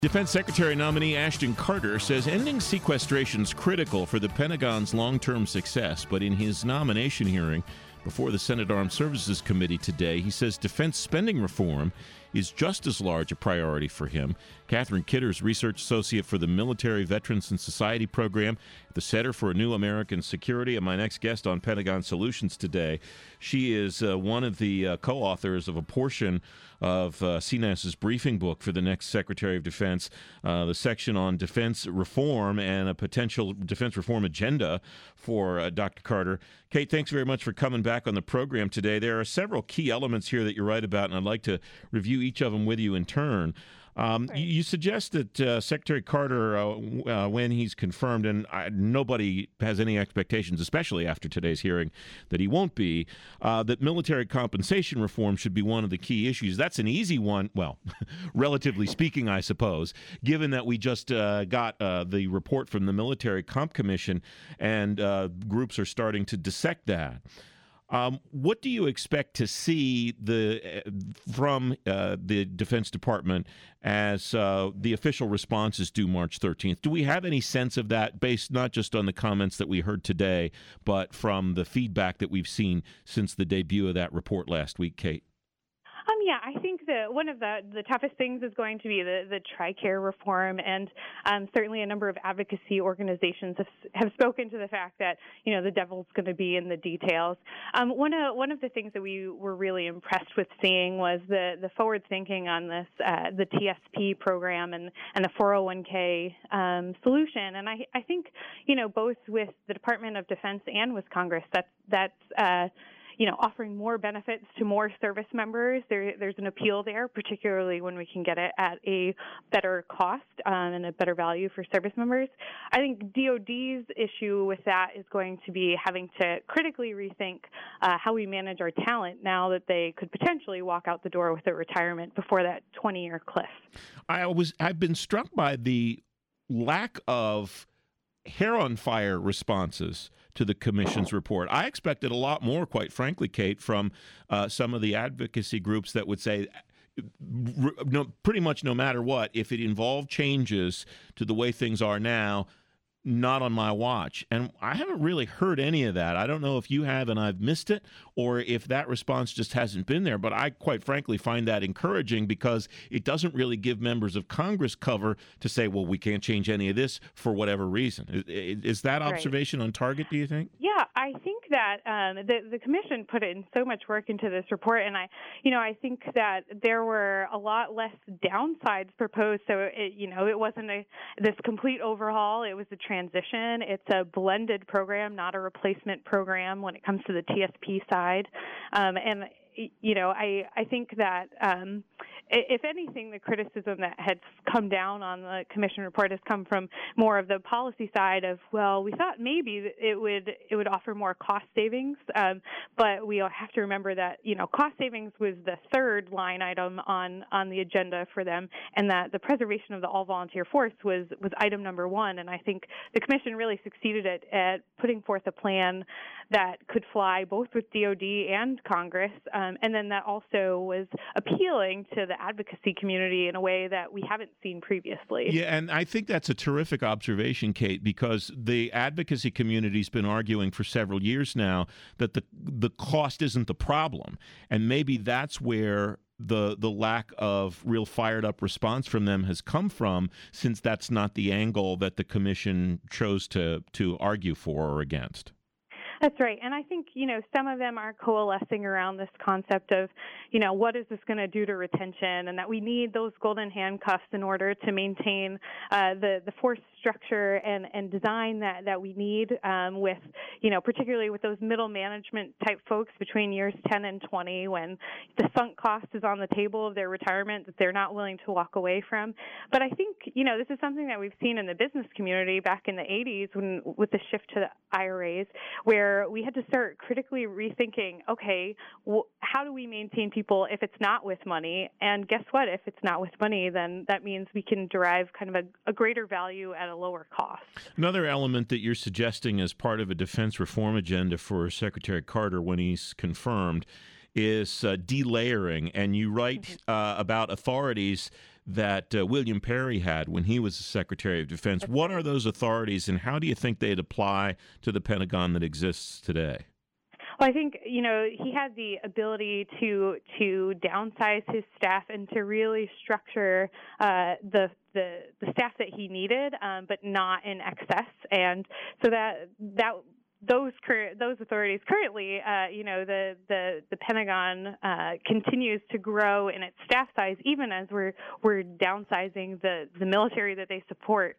Defense Secretary nominee Ashton Carter says ending sequestration is critical for the Pentagon's long-term success, but in his nomination hearing before the Senate Armed Services Committee today, he says defense spending reform is just as large a priority for him. Catherine Kidder's research associate for the Military Veterans and Society Program at the Center for New American Security, and my next guest on Pentagon Solutions today. She is one of the co-authors of a portion of CNAS's briefing book for the next Secretary of Defense, the section on defense reform and a potential defense reform agenda for Dr. Carter. Kate, thanks very much for coming back on the program today. There are several key elements here that you write about, and I'd like to review each of them with you in turn. You suggest that Secretary Carter, when he's confirmed, and nobody has any expectations, especially after today's hearing, that he won't be, that military compensation reform should be one of the key issues. That's an easy one, well, relatively speaking, I suppose, given that we just got the report from the Military Comp Commission, and groups are starting to dissect that. What do you expect to see from the Defense Department as the official response is due March 13th? Do we have any sense of that based not just on the comments that we heard today, but from the feedback that we've seen since the debut of that report last week, Kate? Yeah, I think that one of the toughest things is going to be the TRICARE reform, and certainly a number of advocacy organizations have spoken to the fact that the devil's going to be in the details. One of the things that we were really impressed with seeing was the forward thinking on this the TSP program and the 401k solution, and I think both with the Department of Defense and with Congress that's offering more benefits to more service members. There's an appeal there, particularly when we can get it at a better cost and a better value for service members. I think DOD's issue with that is going to be having to critically rethink how we manage our talent now that they could potentially walk out the door with a retirement before that 20-year cliff. I've been struck by the lack of hair on fire responses to the commission's report. I expected a lot more, quite frankly, Kate, from some of the advocacy groups that would say, pretty much no matter what, if it involved changes to the way things are now, not on my watch. And I haven't really heard any of that. I don't know if you have and I've missed it, or if that response just hasn't been there. But I quite frankly find that encouraging because it doesn't really give members of Congress cover to say, well, we can't change any of this for whatever reason. Is that observation on target, do you think? Yeah, I think that the commission put in so much work into this report, and I think that there were a lot less downsides proposed. So it wasn't this complete overhaul. It was a transition. It's a blended program, not a replacement program when it comes to the TSP side. And I think that if anything, the criticism that has come down on the commission report has come from more of the policy side of, well, we thought maybe it would offer more cost savings, but we have to remember that cost savings was the third line item on the agenda for them, and that the preservation of the all-volunteer force was item number one. And I think the commission really succeeded at putting forth a plan that could fly both with DOD and Congress, and then that also was appealing to the advocacy community in a way that we haven't seen previously. Yeah, and I think that's a terrific observation, Kate, because the advocacy community's been arguing for several years now that the cost isn't the problem, and maybe that's where the lack of real fired up response from them has come from, since that's not the angle that the commission chose to argue for or against. That's right. And I think, some of them are coalescing around this concept of, what is this going to do to retention, and that we need those golden handcuffs in order to maintain the force structure and design that we need with, particularly with those middle management type folks between years 10 and 20, when the sunk cost is on the table of their retirement that they're not willing to walk away from. But I think, this is something that we've seen in the business community back in the 80s with the shift to the IRAs, where we had to start critically rethinking, okay, how do we maintain people if it's not with money? And guess what? If it's not with money, then that means we can derive kind of a greater value at a lower cost. Another element that you're suggesting as part of a defense reform agenda for Secretary Carter when he's confirmed is delayering, and you write about authorities that William Perry had when he was the Secretary of Defense. What are those authorities, and how do you think they'd apply to the Pentagon that exists today? Well, I think, he had the ability to downsize his staff and to really structure the staff that he needed, but not in excess. And so those authorities currently, the Pentagon continues to grow in its staff size, even as we're downsizing the military that they support.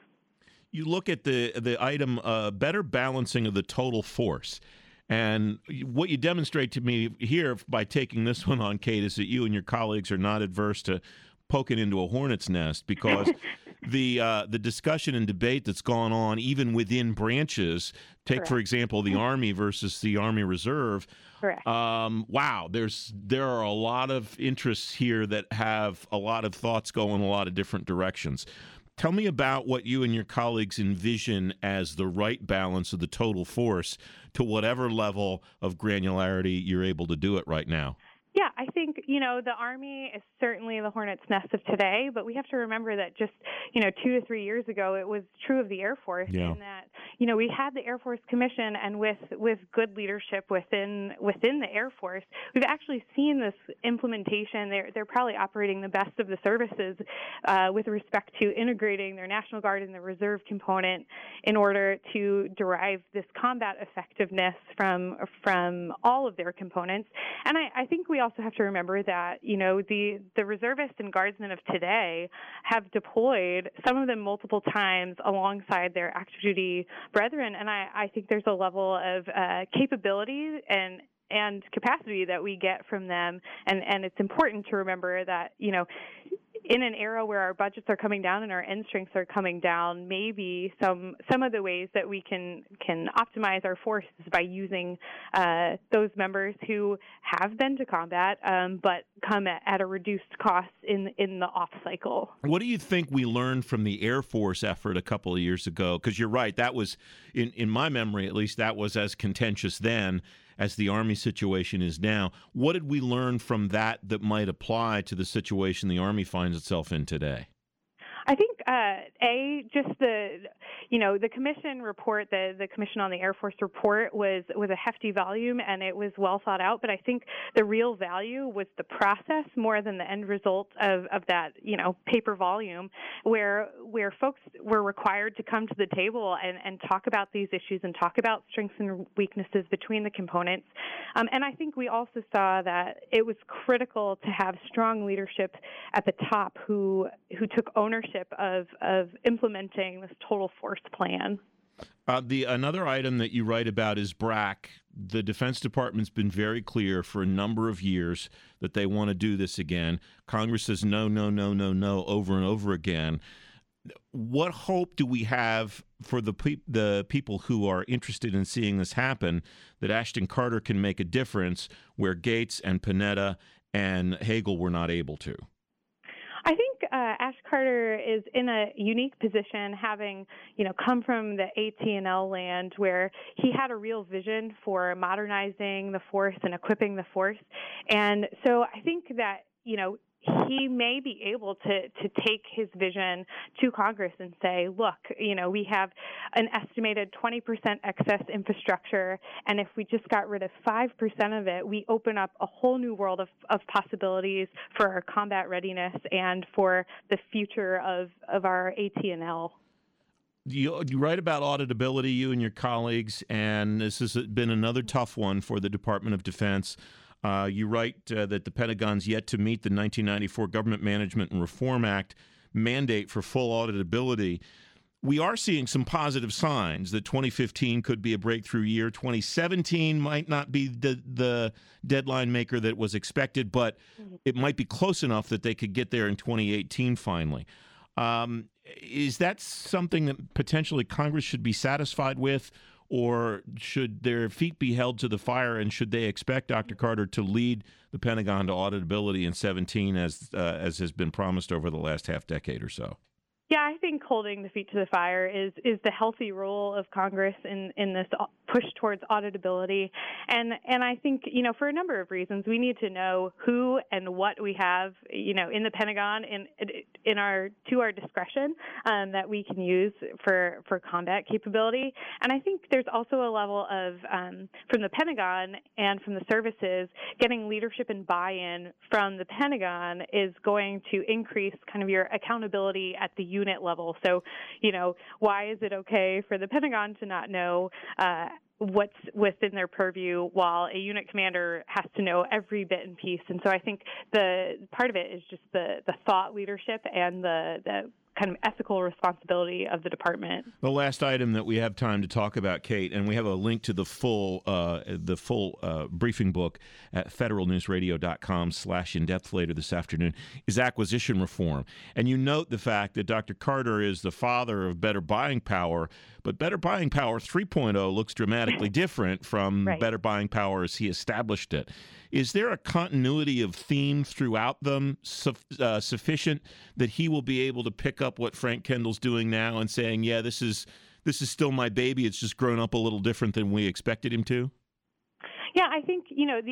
You look at the item, better balancing of the total force. And what you demonstrate to me here by taking this one on, Kate, is that you and your colleagues are not adverse to poking into a hornet's nest, because the discussion and debate that's gone on even within branches, take, Correct. For example, the Army versus the Army Reserve. Correct. Wow, there are a lot of interests here that have a lot of thoughts going a lot of different directions. Tell me about what you and your colleagues envision as the right balance of the total force to whatever level of granularity you're able to do it right now. Yeah, I think, the Army is certainly the hornet's nest of today, but we have to remember that just, 2 to 3 years ago, it was true of the Air Force, in that, we had the Air Force Commission, and with good leadership within the Air Force, we've actually seen this implementation. They're probably operating the best of the services with respect to integrating their National Guard and the Reserve component in order to derive this combat effectiveness from all of their components. And I think we also have to remember that, the reservists and guardsmen of today have deployed, some of them multiple times, alongside their active duty brethren. And I think there's a level of capability and capacity that we get from them. And it's important to remember that, in an era where our budgets are coming down and our end strengths are coming down, maybe some of the ways that we can optimize our forces by using those members who have been to combat, but come at a reduced cost in the off cycle. What do you think we learned from the Air Force effort a couple of years ago? Because you're right, that was, in my memory at least, that was as contentious then as the Army situation is now. What did we learn from that might apply to the situation the Army finds itself in today? I think just the commission report, the Commission on the Air Force report was a hefty volume, and it was well thought out. But I think the real value was the process more than the end result of that paper volume, where folks were required to come to the table and talk about these issues and talk about strengths and weaknesses between the components. And I think we also saw that it was critical to have strong leadership at the top who took ownership of implementing this total force plan. Another item that you write about is BRAC. The Defense Department's been very clear for a number of years that they want to do this again. Congress says no, no, no, no, no over and over again. What hope do we have for the people who are interested in seeing this happen, that Ashton Carter can make a difference where Gates and Panetta and Hagel were not able to? I think Ash Carter is in a unique position, having come from the AT&L land, where he had a real vision for modernizing the force and equipping the force. And so I think that he may be able to take his vision to Congress and say, look, we have an estimated 20% excess infrastructure, and if we just got rid of 5% of it, we open up a whole new world of possibilities for our combat readiness and for the future of our AT&L. You write about auditability, you and your colleagues, and this has been another tough one for the Department of Defense. You write that the Pentagon's yet to meet the 1994 Government Management and Reform Act mandate for full auditability. We are seeing some positive signs that 2015 could be a breakthrough year. 2017 might not be the deadline maker that was expected, but it might be close enough that they could get there in 2018 finally. Is that something that potentially Congress should be satisfied with? Or should their feet be held to the fire, and should they expect Dr. Carter to lead the Pentagon to auditability in 2017 as has been promised over the last half decade or so? Yeah, I think holding the feet to the fire is the healthy role of Congress in this push towards auditability, and I think for a number of reasons we need to know who and what we have in the Pentagon in our discretion that we can use for combat capability, and I think there's also a level of from the Pentagon and from the services getting leadership and buy-in from the Pentagon is going to increase kind of your accountability at the unit level. So, why is it okay for the Pentagon to not know what's within their purview while a unit commander has to know every bit and piece? And so I think the part of it is just the thought leadership and the kind of ethical responsibility of the department. The last item that we have time to talk about, Kate, and we have a link to the full briefing book at federalnewsradio.com/in-depth later this afternoon, is acquisition reform. And you note the fact that Dr. Carter is the father of Better Buying Power, but Better Buying Power 3.0 looks dramatically different from Right. Better Buying Power as he established it. Is there a continuity of theme throughout them sufficient that he will be able to pick up what Frank Kendall's doing now and saying, yeah, this is still my baby, it's just grown up a little different than we expected him to? Yeah, I think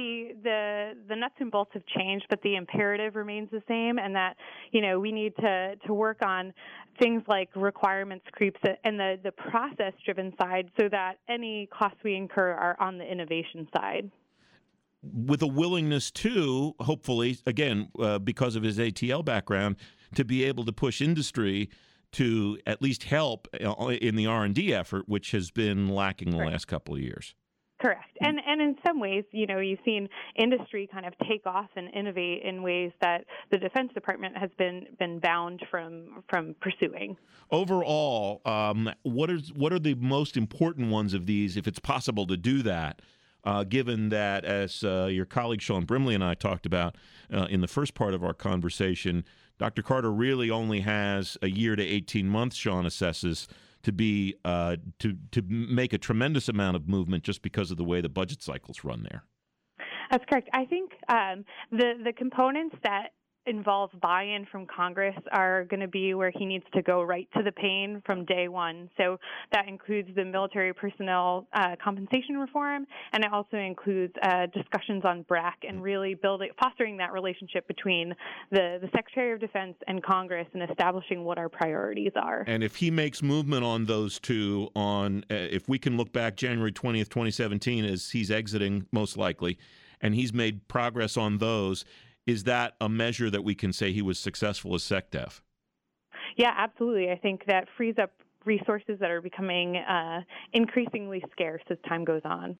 the nuts and bolts have changed, but the imperative remains the same, and that we need to work on things like requirements creeps and the process-driven side, so that any costs we incur are on the innovation side. With a willingness to, hopefully, again, because of his ATL background, to be able to push industry to at least help in the R&D effort, which has been lacking the last couple of years. Correct. And in some ways, you've seen industry kind of take off and innovate in ways that the Defense Department has been bound from pursuing. Overall, what are the most important ones of these, if it's possible to do that, given that, as your colleague Sean Brimley and I talked about in the first part of our conversation, Dr. Carter really only has a year to 18 months, Sean assesses, to be to make a tremendous amount of movement just because of the way the budget cycles run there. That's correct. I think the components that involve buy-in from Congress are going to be where he needs to go right to the pain from day one. So that includes the military personnel compensation reform, and it also includes discussions on BRAC and really fostering that relationship between the Secretary of Defense and Congress and establishing what our priorities are. And if he makes movement on those two, if we can look back January 20th, 2017, as he's exiting most likely, and he's made progress on those, is that a measure that we can say he was successful as SecDef? Yeah, absolutely. I think that frees up resources that are becoming increasingly scarce as time goes on.